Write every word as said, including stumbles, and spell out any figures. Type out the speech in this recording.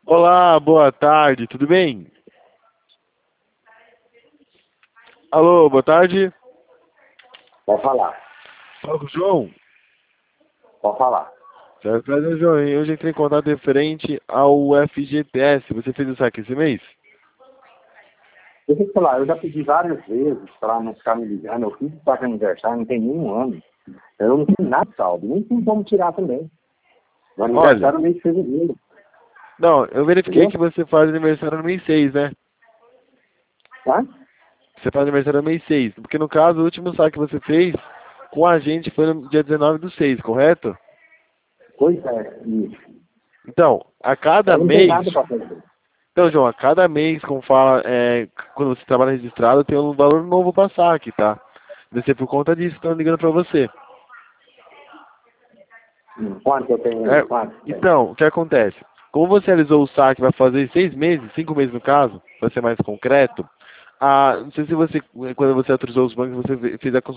Olá, boa tarde, tudo bem? Alô, boa tarde. Pode falar, Fala com o João. pode falar. Certo, prazer, João. Hoje entrei em contato referente ao F G T S. Você fez o saque esse mês? Deixa eu te falar, eu já pedi várias vezes para não ficar me ligando, eu fiz saque aniversário, não tem nenhum ano. Eu não tenho nada de saldo, nem tem como tirar também. O Olha, aniversário é mês de fevereiro, não, eu verifiquei entendeu? que você faz aniversário no mês seis, né? Tá? Você faz aniversário no mês seis, porque no caso, o último saque que você fez com a gente foi no dia dezenove do seis, correto? Pois é, isso. Então, a cada Eu não tenho mês, nada para fazer. então, João, a cada mês, como fala, é, quando você trabalha registrado, tem um valor novo para saque, tá? Deve ser por conta disso que estão ligando para você. Hum, Quanto eu tenho É, aí? Quanto eu tenho? então, o que acontece? Como você realizou o saque, vai fazer seis meses, cinco meses no caso, para ser mais concreto, ah, não sei se você, quando você autorizou os bancos, você fez a